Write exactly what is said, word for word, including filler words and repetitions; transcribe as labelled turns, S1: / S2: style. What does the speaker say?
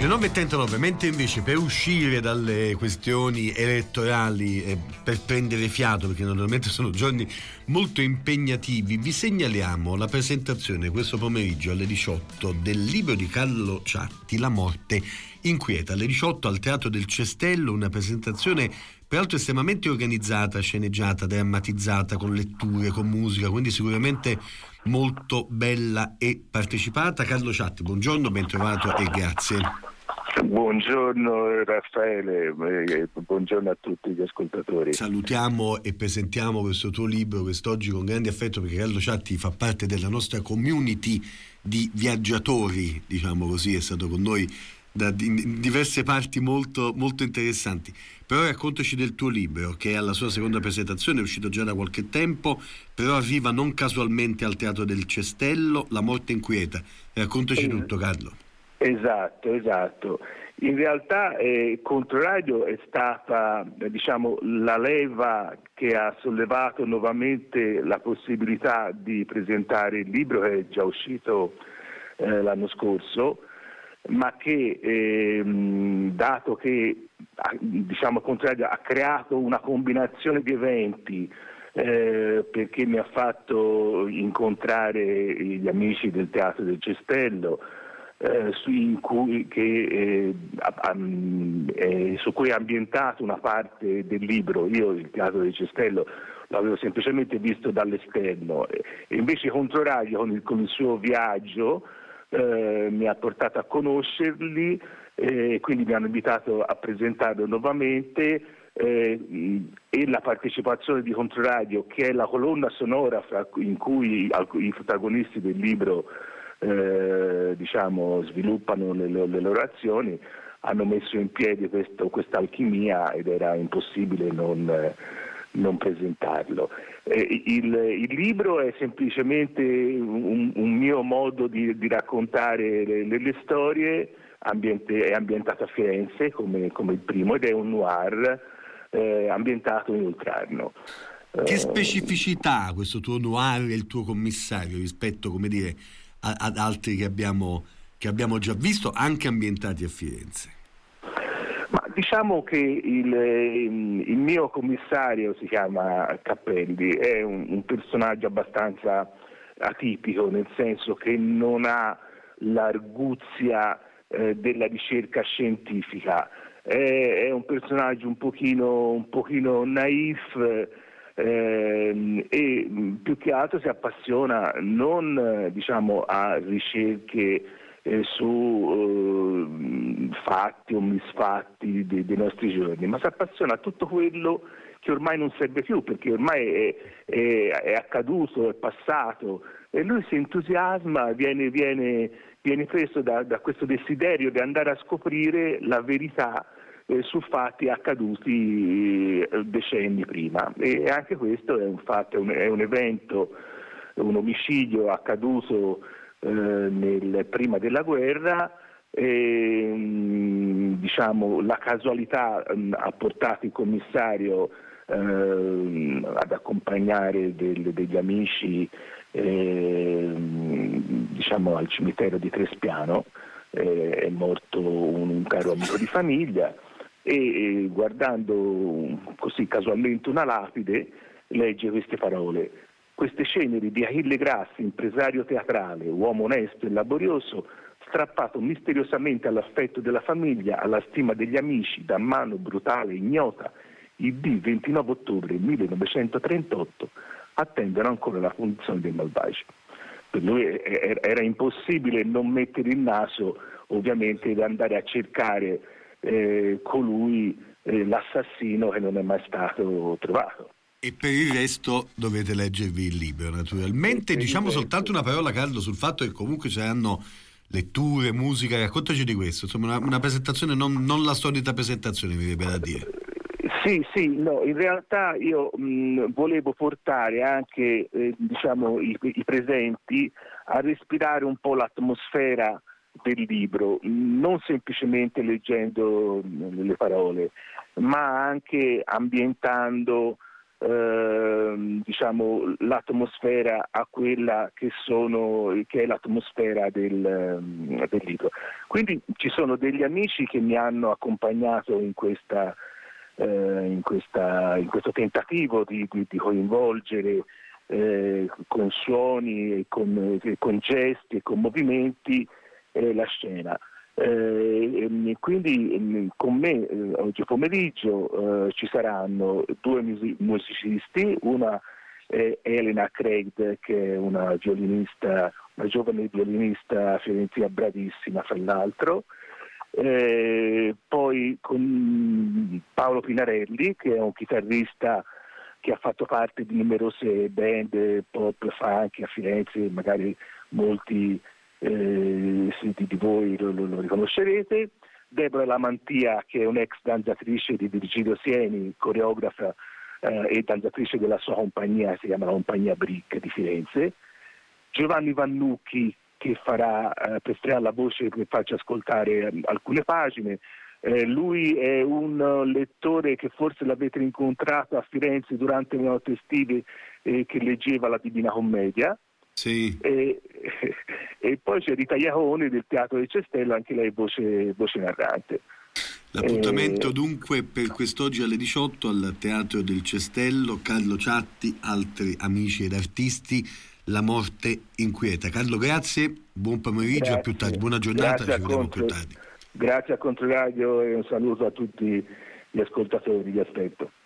S1: Le nove e trentanove, mentre invece per uscire dalle questioni elettorali e per prendere fiato, perché normalmente sono giorni molto impegnativi, vi segnaliamo la presentazione questo pomeriggio alle diciotto del libro di Carlo Ciatti, La morte inquieta, alle diciotto al Teatro del Cestello, una presentazione peraltro estremamente organizzata, sceneggiata, drammatizzata, con letture, con musica, quindi sicuramente molto bella e partecipata. Carlo Ciatti, buongiorno, ben trovato e grazie.
S2: Buongiorno Raffaele, eh, buongiorno a tutti gli ascoltatori.
S1: Salutiamo e presentiamo questo tuo libro quest'oggi con grande affetto, perché Carlo Ciatti fa parte della nostra community di viaggiatori, diciamo così, è stato con noi da in diverse parti molto, molto interessanti. Però raccontaci del tuo libro, che è alla sua seconda presentazione, è uscito già da qualche tempo, però arriva non casualmente al Teatro del Cestello, La morte inquieta. Raccontaci
S2: eh,
S1: tutto, Carlo.
S2: Esatto, esatto. In realtà eh, Controradio è stata, eh, diciamo, la leva che ha sollevato nuovamente la possibilità di presentare il libro, che è già uscito eh, l'anno scorso, ma che eh, dato che diciamo Controradio ha creato una combinazione di eventi, eh, perché mi ha fatto incontrare gli amici del Teatro del Cestello, eh, su, in cui, che, eh, eh, su cui è ambientato una parte del libro. Io il Teatro del Cestello l'avevo semplicemente visto dall'esterno, e invece Controradio con il, con il suo viaggio Eh, mi ha portato a conoscerli, e eh, quindi mi hanno invitato a presentarlo nuovamente, eh, e la partecipazione di Controradio, che è la colonna sonora fra, in cui i protagonisti del libro eh, diciamo sviluppano le, le loro azioni, hanno messo in piedi questa alchimia ed era impossibile non, non presentarlo. Eh, il, il libro è semplicemente un, un mio modo di, di raccontare le, le, le storie. Ambiente, è ambientato a Firenze come, come il primo, ed è un noir eh, ambientato in Oltrarno.
S1: Che specificità ha questo tuo noir e il tuo commissario rispetto, come dire, a, ad altri che abbiamo, che abbiamo già visto, anche ambientati a Firenze?
S2: Ma diciamo che il, il mio commissario si chiama Cappelli, è un, un personaggio abbastanza atipico, nel senso che non ha l'arguzia eh, della ricerca scientifica, è, è un personaggio un pochino, un pochino naif, eh, e più che altro si appassiona non eh, diciamo a ricerche Eh, su eh, fatti o misfatti dei, dei nostri giorni, ma si appassiona a tutto quello che ormai non serve più, perché ormai è, è, è accaduto, è passato, e lui si entusiasma, viene, viene, viene preso da, da questo desiderio di andare a scoprire la verità eh, su fatti accaduti eh, decenni prima, e anche questo è un fatto, è un, è un evento, un omicidio accaduto Eh, nel, prima della guerra, e, mh, diciamo, la casualità mh, ha portato il commissario eh, ad accompagnare del, degli amici eh, diciamo, al cimitero di Trespiano. Eh, è morto un, un caro amico di famiglia, e, e guardando così casualmente una lapide legge queste parole: queste ceneri di Achille Grassi, impresario teatrale, uomo onesto e laborioso, strappato misteriosamente all'affetto della famiglia, alla stima degli amici, da mano brutale e ignota, il D ventinove ottobre millenovecentotrentotto, attendono ancora la punizione dei malvagi. Per lui era impossibile non mettere il naso, ovviamente, ed andare a cercare eh, colui, eh, l'assassino, che non è mai stato trovato.
S1: E per il resto dovete leggervi il libro, naturalmente. Diciamo soltanto una parola, Carlo, sul fatto che comunque ci saranno letture, musica. Raccontaci di questo, insomma, una, una presentazione non, non la solita presentazione, mi viene da dire.
S2: Sì, sì, no, in realtà io mh, volevo portare anche eh, diciamo i, i presenti a respirare un po' l'atmosfera del libro, non semplicemente leggendo le parole, ma anche ambientando eh, diciamo, l'atmosfera a quella che, sono, che è l'atmosfera del, del libro. Quindi ci sono degli amici che mi hanno accompagnato in questa eh, in, questa, in questo tentativo di, di, di coinvolgere eh, con suoni, e con, con gesti e con movimenti eh, la scena. Eh, quindi con me eh, oggi pomeriggio eh, ci saranno due music- musicisti, una è Elena Craig, che è una violinista, una giovane violinista fiorentina bravissima fra l'altro, eh, poi con Paolo Pinarelli, che è un chitarrista che ha fatto parte di numerose band pop funk a Firenze, magari molti Eh, di, di voi lo, lo, lo riconoscerete. Deborah Lamantia, che è un'ex danzatrice di Virgilio Sieni, coreografa eh, e danzatrice della sua compagnia, si chiama la Compagnia Brick di Firenze. Giovanni Vannucchi, che farà eh, presterà la voce che faccio ascoltare eh, alcune pagine. Eh, lui è un lettore che forse l'avete incontrato a Firenze durante le notti estive, eh, che leggeva la Divina Commedia.
S1: Sì.
S2: E, e poi c'è Rita Iacone del Teatro del Cestello, anche lei voce, voce narrante.
S1: L'appuntamento
S2: e...
S1: dunque per quest'oggi alle diciotto al Teatro del Cestello. Carlo Ciatti, altri amici ed artisti, La morte inquieta. Carlo, grazie, buon pomeriggio,
S2: grazie.
S1: A più tardi, buona giornata,
S2: grazie
S1: ci vediamo
S2: contro...
S1: più tardi.
S2: Grazie a Controradio e un saluto a tutti gli ascoltatori, vi aspetto.